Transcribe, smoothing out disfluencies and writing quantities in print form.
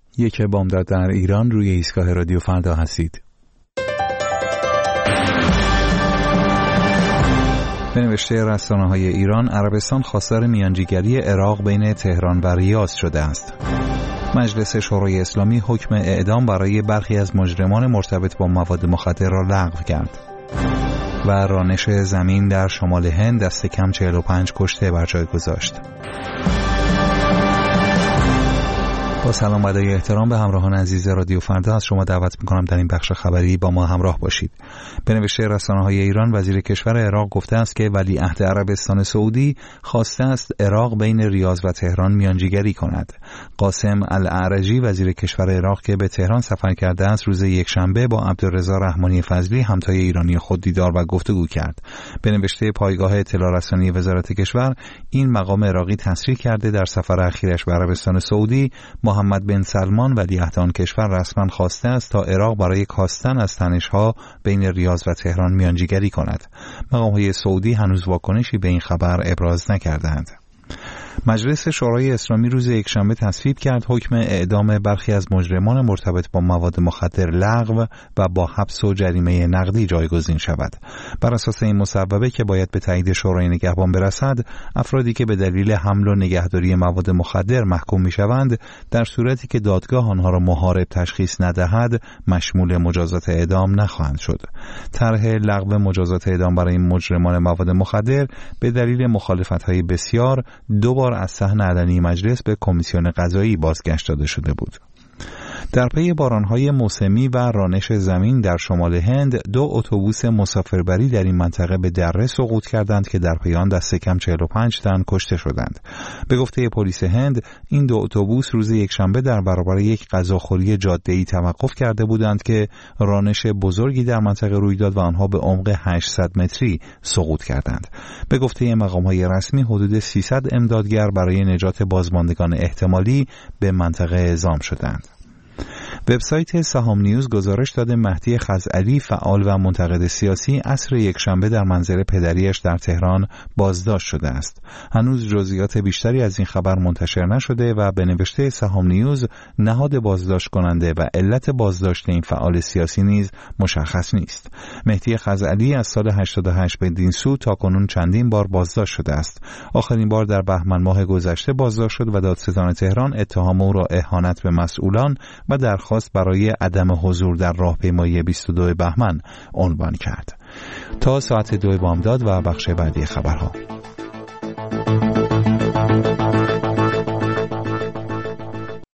یک بامداد در ایران روی ایستگاه رادیو فردا هستید. به نوشته رسانه‌های ایران، عربستان خواستار میانجیگری عراق بین تهران و ریاض شده است. مجلس شورای اسلامی حکم اعدام برای برخی از مجرمان مرتبط با مواد مخدر را لغو کرد. و رانش زمین در شمال هند دست کم 45 کشته بر جای گذاشت. با سلام و ادای احترام به همراهان عزیز رادیو فردا از شما دعوت می‌کنم در این بخش خبری با ما همراه باشید. به نوشته رسانه‌های ایران، وزیر کشور عراق گفته است که ولیعهد عربستان سعودی خواسته است عراق بین ریاض و تهران میانجیگری کند. قاسم الاعرجی وزیر کشور عراق که به تهران سفر کرده است، روز یکشنبه با عبدالرضا رحمانی فضلی همتای ایرانی خود دیدار و گفتگو کرد. به نوشته پایگاه اطلاع رسانی وزارت کشور، این مقام عراقی تصریح کرده در سفر اخیرش به عربستان سعودی محمد بن سلمان ولیعهد آن کشور رسما خواسته است تا عراق برای کاستن از تنش‌ها بین ریاض و تهران میانجیگری کند. مقام‌های سعودی هنوز واکنشی به این خبر ابراز نکردند. مجلس شورای اسلامی روز یکشنبه تصویب کرد حکم اعدام برخی از مجرمان مرتبط با مواد مخدر لغو و با حبس و جریمه نقدی جایگزین شود. بر اساس این مصوبه که باید به تایید شورای نگهبان برسد، افرادی که به دلیل حمل و نگهداری مواد مخدر محکوم می‌شوند، در صورتی که دادگاه آنها را محارب تشخیص ندهد، مشمول مجازات اعدام نخواهند شد. طرح لغو مجازات اعدام برای مجرمان مواد مخدر به دلیل مخالفت‌های بسیار دو بار از صحن علنی مجلس به کمیسیون قضایی بازگشت داده شده بود. در پی بارانهای موسمی و رانش زمین در شمال هند، 2 اتوبوس مسافربری در این منطقه به دره سقوط کردند که در پی آن دست کم 45 تن کشته شدند. به گفته پلیس هند، این 2 اتوبوس روز یکشنبه در برابر یک غذاخوری جاده‌ای توقف کرده بودند که رانش بزرگی در منطقه روی داد و آنها به عمق 800 متری سقوط کردند. به گفته مقام‌های رسمی، حدود 300 امدادگر برای نجات بازماندگان احتمالی به منطقه اعزام شدند. وبسایت سهام نیوز گزارش داده مهدی خزعلی، فعال و منتقد سیاسی، عصر یکشنبه در منزل پدریش در تهران بازداشت شده است. هنوز جزئیات بیشتری از این خبر منتشر نشده و به نوشته سهام نیوز، نهاد بازداشت کننده و علت بازداشت این فعال سیاسی نیز مشخص نیست. مهدی خزعلی از سال 88 بدین سو تاکنون چندین بار بازداشت شده است. آخرین بار در بهمن ماه گذشته بازداشت شد و دادستان تهران اتهام او را اهانت به مسئولان و درخواست برای عدم حضور در راهپیمایی 22 بهمن عنوان کرد. تا ساعت 2 بامداد و بخش بعدی خبرها.